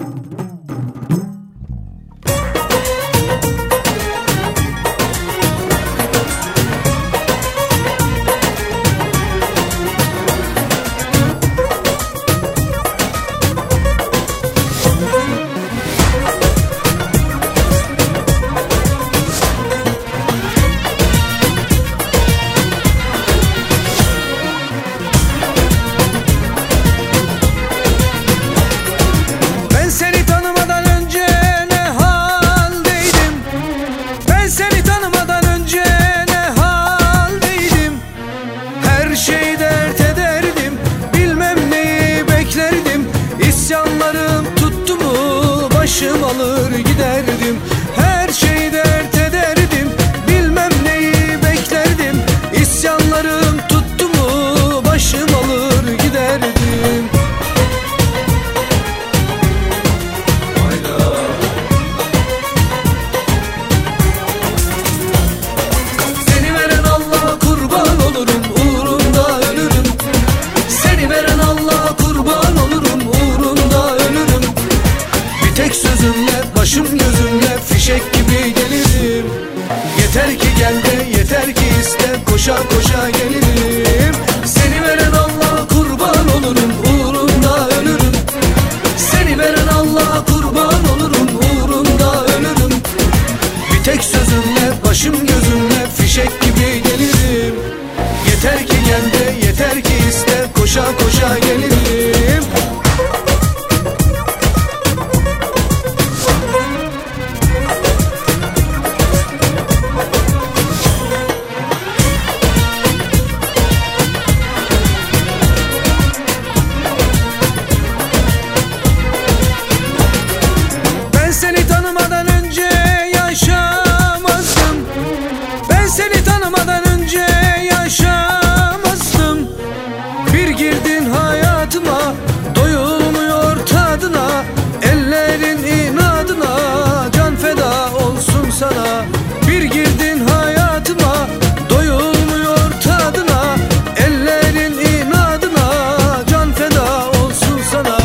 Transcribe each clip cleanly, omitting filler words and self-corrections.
Başım alır giderdim, her şeyi dert ederdim, bilmem neyi beklerdim. İsyanlarım tuttu mu başım alır giderdim. Hayda. Seni veren Allah'a kurban olurum, uğrunda ölürüm. Seni veren Allah'a kurban olurum, uğrunda ölürüm. Tek sözünle, başım gözümle fişek gibi gelirim. Yeter ki gel de, yeter ki iste, koşa koşa gelirim. Seni veren Allah'a kurban olurum, uğrunda ölürüm. Seni veren Allah'a kurban olurum, uğrunda ölürüm. Bir tek sözünle, başım gözümle fişek gibi gelirim. Yeter ki gel de, yeter ki iste, koşa koşa gelirim. Seni tanımadan önce yaşamazdım. Ben seni tanımadan önce yaşamazdım. Bir girdin hayatıma, doyulmuyor tadına. Ellerin inadına, can feda olsun sana. Bir girdin hayatıma, doyulmuyor tadına. Ellerin inadına, can feda olsun sana.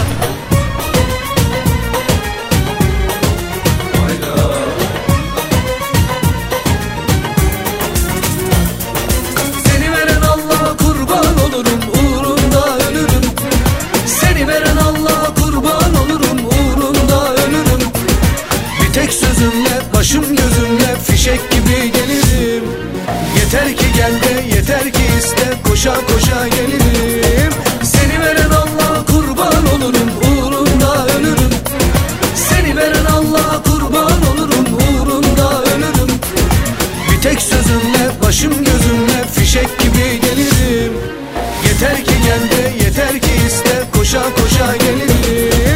Başım gözümle fişek gibi gelirim. Yeter ki gel de, yeter ki iste, koşa koşa gelirim. Seni veren Allah'a kurban olurum, uğrunda ölürüm. Seni veren Allah'a kurban olurum, uğrunda ölürüm. Bir tek sözünle, başım gözümle fişek gibi gelirim. Yeter ki gel de, yeter ki iste, koşa koşa gelirim.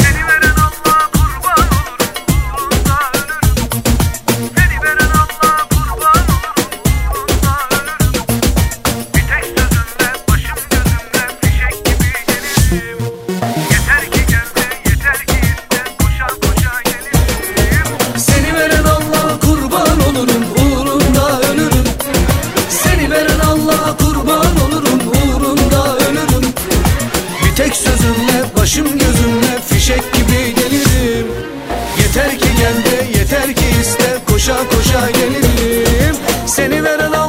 Tek sözümle, başım gözümle fişek gibi gelirim. Yeter ki gel de, yeter ki iste, koşa koşa gelirim. Seni veren